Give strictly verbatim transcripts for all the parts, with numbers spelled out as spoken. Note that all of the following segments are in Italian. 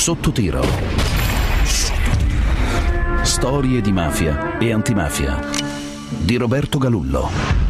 Sotto tiro. Storie di mafia e antimafia di Roberto Galullo.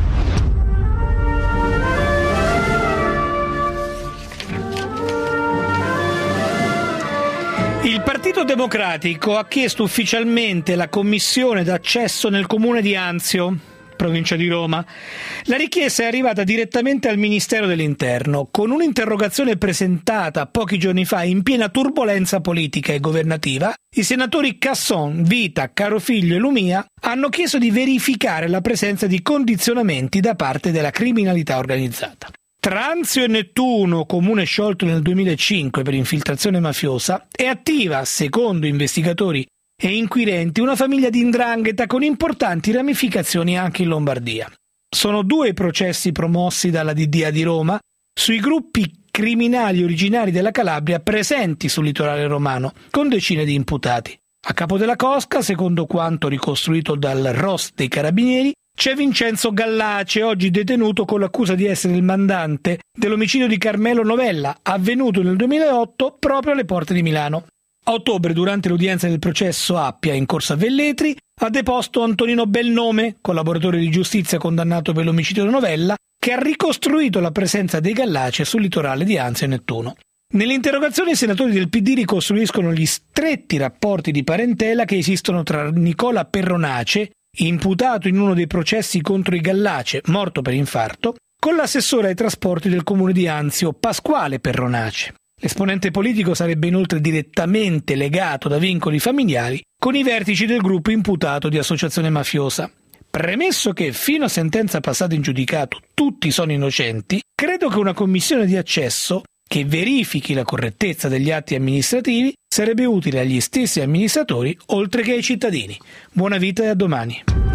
Il Partito Democratico ha chiesto ufficialmente la commissione d'accesso nel comune di Anzio, provincia di Roma. La richiesta è arrivata direttamente al Ministero dell'Interno, con un'interrogazione presentata pochi giorni fa in piena turbolenza politica e governativa. I senatori Casson, Vita, Carofiglio e Lumia hanno chiesto di verificare la presenza di condizionamenti da parte della criminalità organizzata. Tra Anzio e Nettuno, comune sciolto nel duemilacinque per infiltrazione mafiosa, è attiva, secondo investigatori e inquirenti, una famiglia di 'ndrangheta con importanti ramificazioni anche in Lombardia. Sono due i processi promossi dalla D D A di Roma sui gruppi criminali originari della Calabria presenti sul litorale romano, con decine di imputati. A capo della cosca, secondo quanto ricostruito dal R O S dei Carabinieri, c'è Vincenzo Gallace, oggi detenuto con l'accusa di essere il mandante dell'omicidio di Carmelo Novella, avvenuto nel duemilaotto proprio alle porte di Milano. A ottobre, durante l'udienza del processo Appia in corsa Velletri, ha deposto Antonino Belnome, collaboratore di giustizia condannato per l'omicidio di Novella, che ha ricostruito la presenza dei Gallace sul litorale di Anzio e Nettuno. Nell'interrogazione i senatori del P D ricostruiscono gli stretti rapporti di parentela che esistono tra Nicola Perronace, imputato in uno dei processi contro i Gallace, morto per infarto, con l'assessore ai trasporti del comune di Anzio, Pasquale Perronace. L'esponente politico sarebbe inoltre direttamente legato da vincoli familiari con i vertici del gruppo imputato di associazione mafiosa. Premesso che, fino a sentenza passata in giudicato, tutti sono innocenti, credo che una commissione di accesso che verifichi la correttezza degli atti amministrativi sarebbe utile agli stessi amministratori oltre che ai cittadini. Buona vita e a domani.